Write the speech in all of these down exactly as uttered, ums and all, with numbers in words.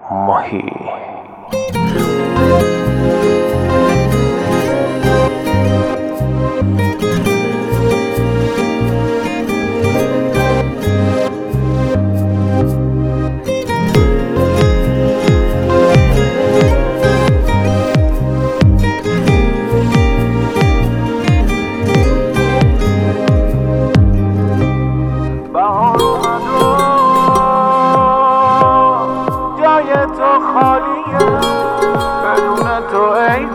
ماهی. تو خالیه بدون تو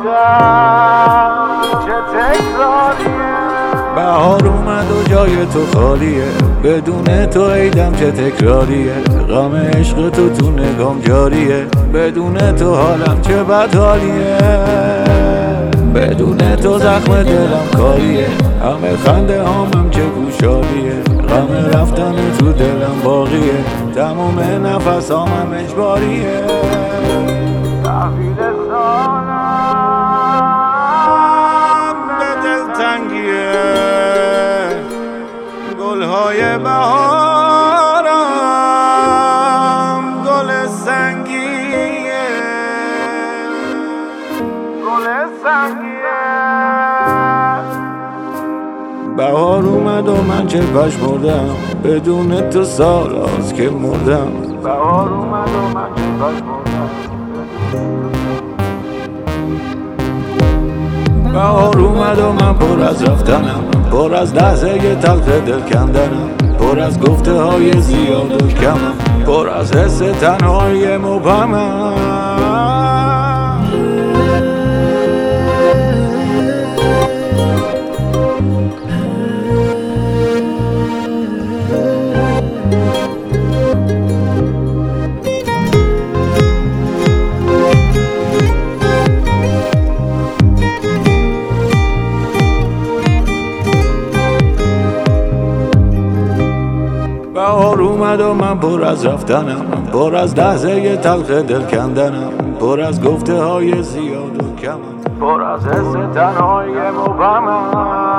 ایدم چه تکراریه. بهار اومد و جای تو خالیه، بدون تو ایدم چه تکراریه. غم عشق تو تو نگام جاریه، بدون تو حالم چه بدحالیه. بدون تو زخم دلم کاریه، همه خنده هامم چه گوشالیه. غم رفتن تو دلم باقیه، تموم نفس هامم اجباریه. تحویل سالم به دلتنگیه، گلهای بهارم گل سنگیه. گل سنگیه. بهار اومد و من چه پشمردم، بدون تو سال هاست که مردم. بهار اومد و من چه پشمردم. بهار اومد و من پر از رفتنم، پر از لحظه تلخ دل کندنم، پر از گفته های زیاد و کمم، پر از حس تنهایی مبهمم. بهار اومد و من پر از رفتنم، پر از لحظه تلخ دل کندنم، پر از گفته های زیاد و کمم، پر از حس تنهایی مبهمم.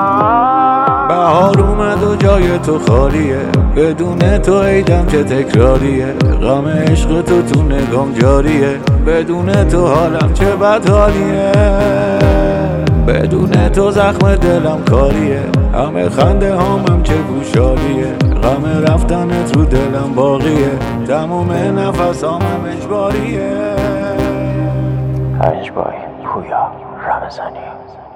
بهار اومد و جای تو خالیه، بدون تو ایدم چه تکراریه. غم عشق تو تو نگام جاریه، بدون تو حالم چه بدحالیه. بدون تو زخم دلم کاریه، همه خنده هامم چه گوشالیه. غم رفتنت رو دلم باقیه، تموم نفس هامم اجباریه. اجباری پویا رمضانی.